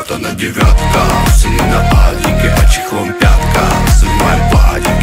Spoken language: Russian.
девятка, сильно на адике, а чехлом пятка. Снимай падик,